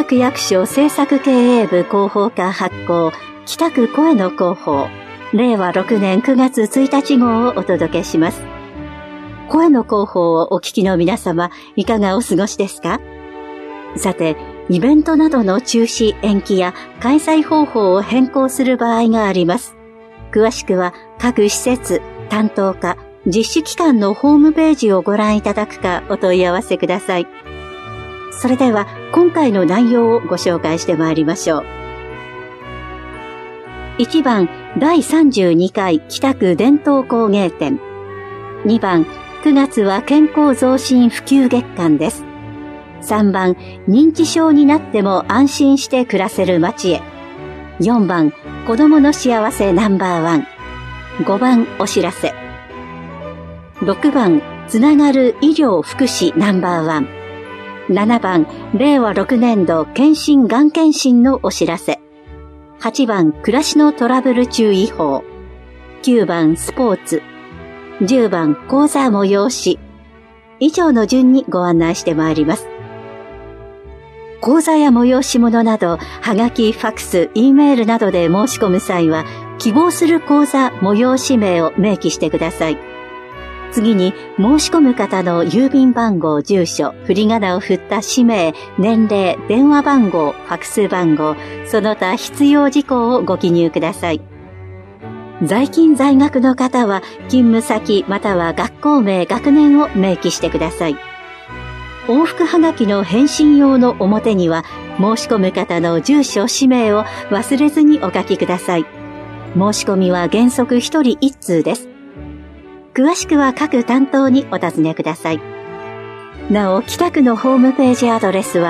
区役所政策経営部広報課発行北区声の広報令和6年9月1日号をお届けします。声の広報をお聞きの皆様、いかがお過ごしですか？さて、イベントなどの中止延期や開催方法を変更する場合があります。詳しくは各施設、担当課、実施機関のホームページをご覧いただくかお問い合わせください。それでは今回の内容をご紹介してまいりましょう。1番、第32回北区伝統工芸展。2番、9月は健康増進普及月間です。3番、認知症になっても安心して暮らせる街へ。4番、子どもの幸せナンバーワン。5番、お知らせ。6番、つながる医療福祉ナンバーワン。7番、令和6年度検診がん検診のお知らせ。8番、暮らしのトラブル注意報。9番、スポーツ。10番、講座催し。以上の順にご案内してまいります。講座や催し物など、はがき、ファクス、Eメールなどで申し込む際は、希望する講座、催し名を明記してください。次に、申し込む方の郵便番号、住所、振り仮名を振った氏名、年齢、電話番号、ファクス番号、その他必要事項をご記入ください。在勤在学の方は、勤務先または学校名、学年を明記してください。往復はがきの返信用の表には、申し込む方の住所、氏名を忘れずにお書きください。申し込みは原則1人1通です。詳しくは各担当にお尋ねください。なお、北区のホームページアドレスは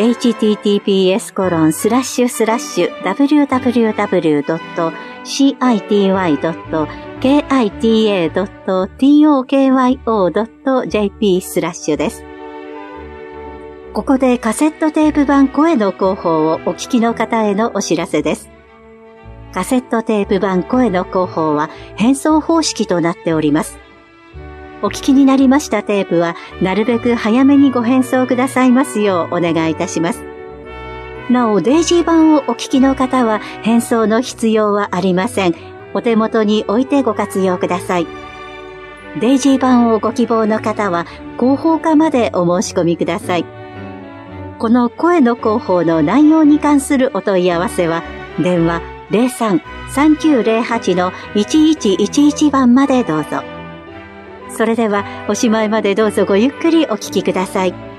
https://www.cita.kita.tokyo.jp/ です。ここでカセットテープ版声の広報をお聞きの方へのお知らせです。カセットテープ版声の広報は返送方式となっております。お聞きになりましたテープはなるべく早めにご返送くださいますようお願いいたします。なお、デイジー版をお聞きの方は返送の必要はありません。お手元に置いてご活用ください。デイジー版をご希望の方は広報課までお申し込みください。この声の広報の内容に関するお問い合わせは電話03-3908-1111番までどうぞ。それではおしまいまでどうぞごゆっくりお聞きください。